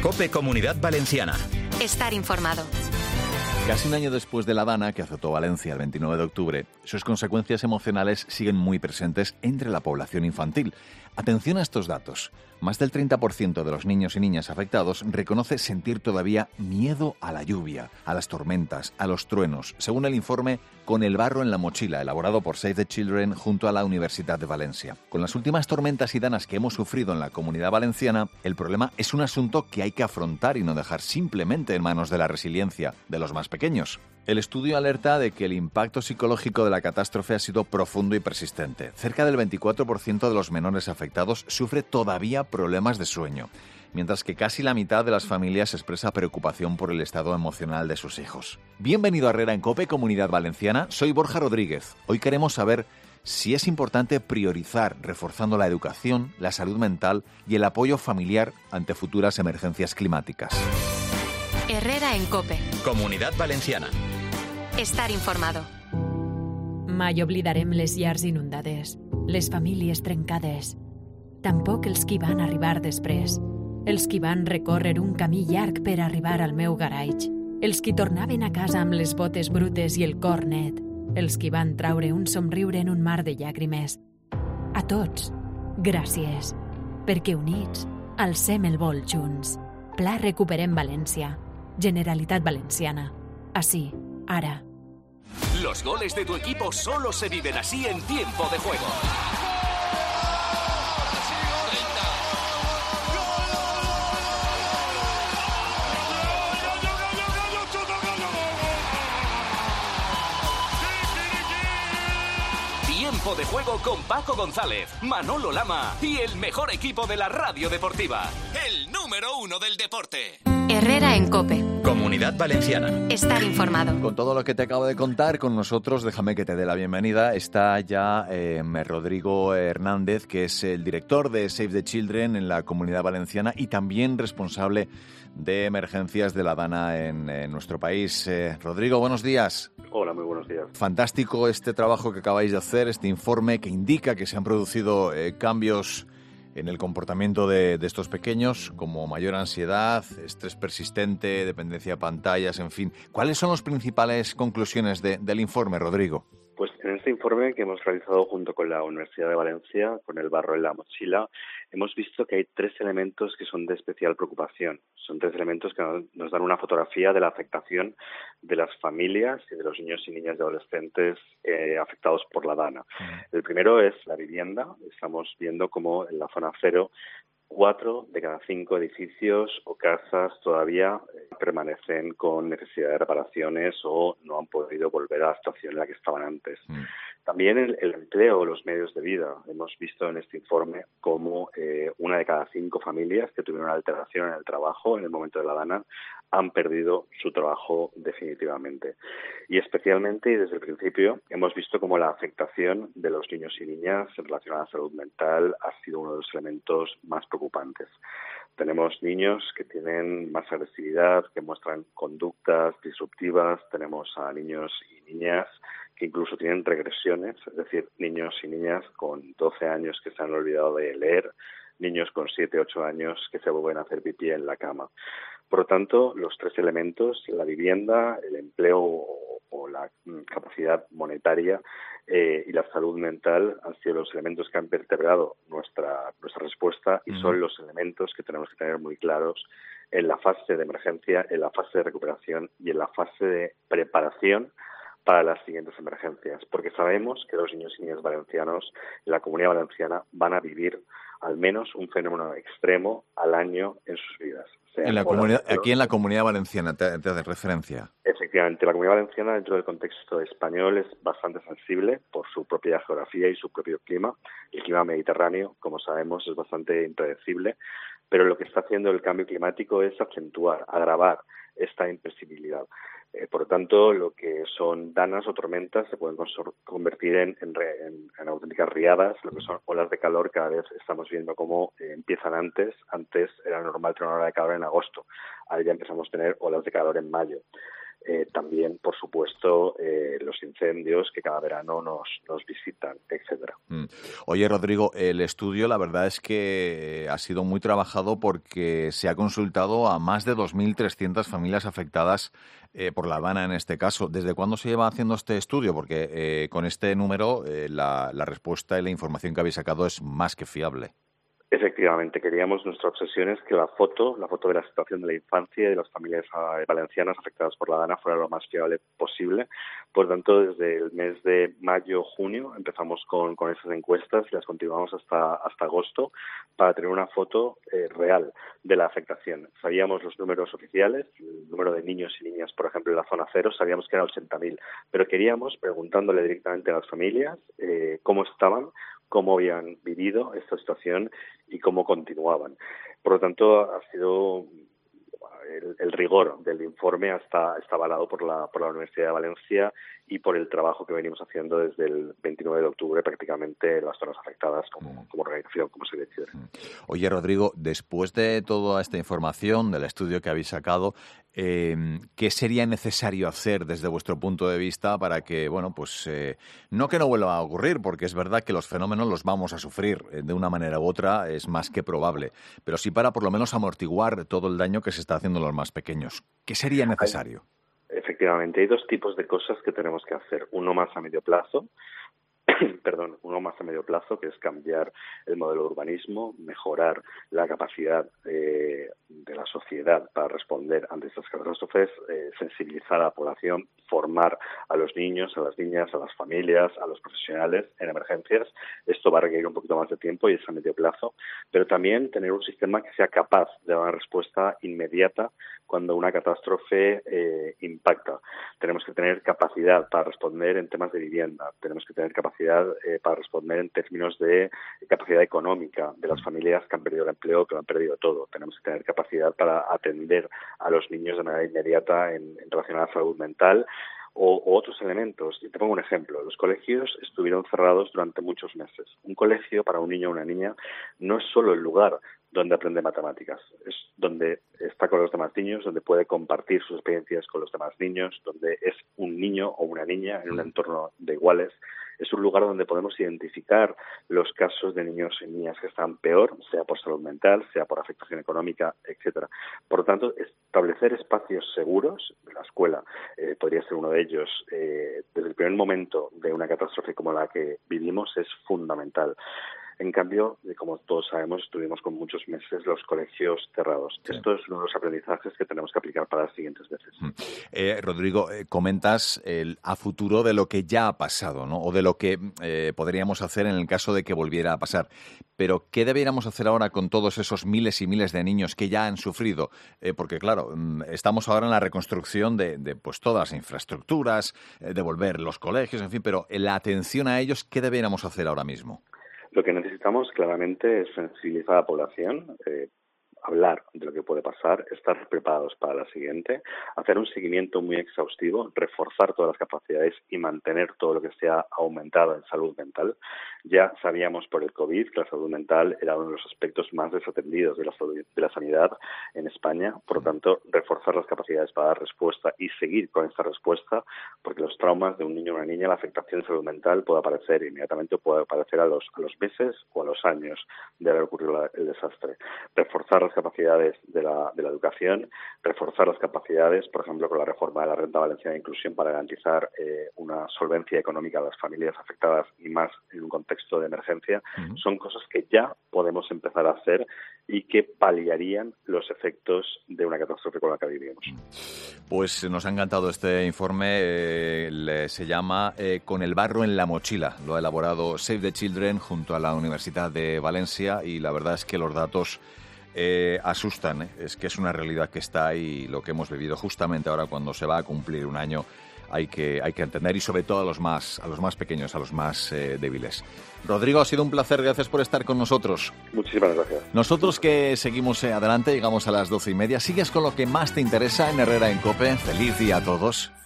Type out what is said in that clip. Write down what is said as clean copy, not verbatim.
COPE Comunidad Valenciana. Estar informado. Casi un año después de la Dana, que azotó Valencia el 29 de octubre, sus consecuencias emocionales siguen muy presentes entre la población infantil. Atención a estos datos. Más del 30% de los niños y niñas afectados reconoce sentir todavía miedo a la lluvia, a las tormentas, a los truenos, según el informe Con el barro en la mochila, elaborado por Save the Children junto a la Universidad de Valencia. Con las últimas tormentas y danas que hemos sufrido en la Comunidad Valenciana, el problema es un asunto que hay que afrontar y no dejar simplemente en manos de la resiliencia de los más pequeños. El estudio alerta de que el impacto psicológico de la catástrofe ha sido profundo y persistente. Cerca del 24% de los menores afectados sufre todavía problemas de sueño, mientras que casi la mitad de las familias expresa preocupación por el estado emocional de sus hijos. Bienvenido a Herrera en COPE Comunidad Valenciana, soy Borja Rodríguez. Hoy queremos saber si es importante priorizar reforzando la educación, la salud mental y el apoyo familiar ante futuras emergencias climáticas. Herrera en COPE. Comunidad Valenciana. Estar informado. Mai oblidarem les llars inundades, les famílies trencades. Tampoc els qui van arribar després. Els qui van recórrer un camí llarg per arribar al meu garatge. Els qui tornaven a casa amb les botes brutes i el cor net. Els qui van traure un somriure en un mar de llàgrimes. A tots, gràcies. Perquè units, alcem el vol junts. Pla Recuperem València. Generalitat Valenciana. Así, ahora. Los goles de tu equipo solo se viven así en tiempo de juego. Tiempo de juego con Paco González, Manolo Lama y el mejor equipo de la radio deportiva. El número 1 del deporte. Herrera en COPE. Comunidad Valenciana. Estar informado. Con todo lo que te acabo de contar, con nosotros, déjame que te dé la bienvenida, está ya Rodrigo Hernández, que es el director de Save the Children en la Comunidad Valenciana y también responsable de emergencias de la Dana en nuestro país. Rodrigo, buenos días. Hola, muy buenos días. Fantástico este trabajo que acabáis de hacer, este informe que indica que se han producido cambios en el comportamiento de estos pequeños, como mayor ansiedad, estrés persistente, dependencia de pantallas, en fin. ¿Cuáles son las principales conclusiones del informe, Rodrigo? Pues en este informe que hemos realizado junto con la Universidad de Valencia, con el barro en la mochila, hemos visto que hay 3 elementos que son de especial preocupación. Son 3 elementos que nos dan una fotografía de la afectación de las familias y de los niños y niñas y adolescentes afectados por la Dana. El primero es la vivienda. Estamos viendo cómo en la zona cero 4 de cada 5 edificios o casas todavía permanecen con necesidad de reparaciones o no han podido volver a la situación en la que estaban antes. También el empleo, los medios de vida. Hemos visto en este informe cómo 1 de cada 5 familias que tuvieron una alteración en el trabajo en el momento de la Dana han perdido su trabajo definitivamente. Y especialmente, y desde el principio, hemos visto cómo la afectación de los niños y niñas en relación a la salud mental ha sido uno de los elementos más preocupantes. Tenemos niños que tienen más agresividad, que muestran conductas disruptivas. Tenemos a niños y niñas que incluso tienen regresiones, es decir, niños y niñas con 12 años que se han olvidado de leer, niños con 7, 8 años que se vuelven a hacer pipí en la cama. Por lo tanto, los 3 elementos, la vivienda, el empleo o la capacidad monetaria y la salud mental han sido los elementos que han vertebrado nuestra respuesta y son los elementos que tenemos que tener muy claros en la fase de emergencia, en la fase de recuperación y en la fase de preparación para las siguientes emergencias, porque sabemos que los niños y niñas valencianos en la Comunidad Valenciana van a vivir al menos un fenómeno extremo al año en sus vidas. Aquí en la Comunidad Valenciana, te haces referencia. Efectivamente, la Comunidad Valenciana dentro del contexto español es bastante sensible por su propia geografía y su propio clima. El clima mediterráneo, como sabemos, es bastante impredecible, pero lo que está haciendo el cambio climático es acentuar, agravar esta imprevisibilidad. Por lo tanto, lo que son danas o tormentas se pueden convertir en auténticas riadas, lo que son olas de calor. Cada vez estamos viendo cómo empiezan antes. Antes era normal tener una ola de calor en agosto, ahora ya empezamos a tener olas de calor en mayo. también, por supuesto, los incendios que cada verano nos visitan, etcétera. Oye, Rodrigo, el estudio la verdad es que ha sido muy trabajado porque se ha consultado a más de 2.300 familias afectadas por La Habana en este caso. ¿Desde cuándo se lleva haciendo este estudio? Porque con este número la respuesta y la información que habéis sacado es más que fiable. Efectivamente, nuestra obsesión es que la foto de la situación de la infancia y de las familias valencianas afectadas por la Dana fuera lo más fiable posible. Por tanto, desde el mes de mayo-junio empezamos con esas encuestas y las continuamos hasta agosto para tener una foto real de la afectación. Sabíamos los números oficiales, el número de niños y niñas, por ejemplo, en la zona cero, sabíamos que eran 80.000, pero queríamos, preguntándole directamente a las familias cómo estaban, cómo habían vivido esta situación y cómo continuaban. Por lo tanto, ha sido el rigor del informe está avalado por la Universidad de Valencia y por el trabajo que venimos haciendo desde el 29 de octubre prácticamente en las zonas afectadas como organización, como se decide. Oye, Rodrigo, después de toda esta información, del estudio que habéis sacado, ¿qué sería necesario hacer desde vuestro punto de vista para que, no que no vuelva a ocurrir, porque es verdad que los fenómenos los vamos a sufrir de una manera u otra, es más que probable, pero sí para por lo menos amortiguar todo el daño que se está haciendo en los más pequeños? ¿Qué sería necesario? Efectivamente, hay dos tipos de cosas que tenemos que hacer. Uno más a medio plazo, que es cambiar el modelo de urbanismo, mejorar la capacidad de la sociedad para responder ante estas catástrofes, sensibilizar a la población, formar a los niños, a las niñas, a las familias, a los profesionales en emergencias. Esto va a requerir un poquito más de tiempo y es a medio plazo, pero también tener un sistema que sea capaz de dar una respuesta inmediata cuando una catástrofe impacta. Tenemos que tener capacidad para responder en temas de vivienda, tenemos que tener capacidad para responder en términos de capacidad económica de las familias que han perdido el empleo, que lo han perdido todo. Tenemos que tener capacidad para atender a los niños de manera inmediata en relación a la salud mental o otros elementos. Y te pongo un ejemplo. Los colegios estuvieron cerrados durante muchos meses. Un colegio para un niño o una niña no es solo el lugar donde aprende matemáticas, es donde está con los demás niños, donde puede compartir sus experiencias con los demás niños, donde es un niño o una niña en un entorno de iguales. Es un lugar donde podemos identificar los casos de niños y niñas que están peor, sea por salud mental, sea por afectación económica, etcétera. Por lo tanto, establecer espacios seguros, la escuela podría ser uno de ellos, desde el primer momento de una catástrofe como la que vivimos es fundamental. En cambio, como todos sabemos, estuvimos con muchos meses los colegios cerrados. Sí. Esto es uno de los aprendizajes que tenemos que aplicar para las siguientes veces. Rodrigo, comentas a futuro de lo que ya ha pasado, ¿no? O de lo que podríamos hacer en el caso de que volviera a pasar. Pero, ¿qué deberíamos hacer ahora con todos esos miles y miles de niños que ya han sufrido? Porque, claro, estamos ahora en la reconstrucción de todas las infraestructuras, devolver los colegios, en fin, pero la atención a ellos, ¿qué deberíamos hacer ahora mismo? Lo que necesitamos claramente es sensibilizar a la población, hablar de lo que puede pasar, estar preparados para la siguiente, hacer un seguimiento muy exhaustivo, reforzar todas las capacidades y mantener todo lo que se ha aumentado en salud mental. Ya sabíamos por el COVID que la salud mental era uno de los aspectos más desatendidos de la sanidad en España. Por lo tanto, reforzar las capacidades para dar respuesta y seguir con esta respuesta, porque los traumas de un niño o una niña, la afectación de salud mental puede aparecer inmediatamente o puede aparecer a los meses o a los años de haber ocurrido el desastre. Reforzar las capacidades de la educación, reforzar las capacidades, por ejemplo, con la reforma de la Renta Valenciana de Inclusión para garantizar una solvencia económica a las familias afectadas y más en un contexto de emergencia, son cosas que ya podemos empezar a hacer y que paliarían los efectos de una catástrofe con la que vivimos. Pues nos ha encantado este informe, se llama Con el barro en la mochila. Lo ha elaborado Save the Children junto a la Universidad de Valencia y la verdad es que los datos asustan, es que es una realidad que está ahí, lo que hemos vivido justamente ahora cuando se va a cumplir un año. Hay que entender y sobre todo a los más pequeños, a los más débiles. Rodrigo, ha sido un placer, gracias por estar con nosotros. Muchísimas gracias. Nosotros que seguimos adelante, llegamos a las 12:30. Sigues con lo que más te interesa en Herrera en COPE. Feliz día a todos.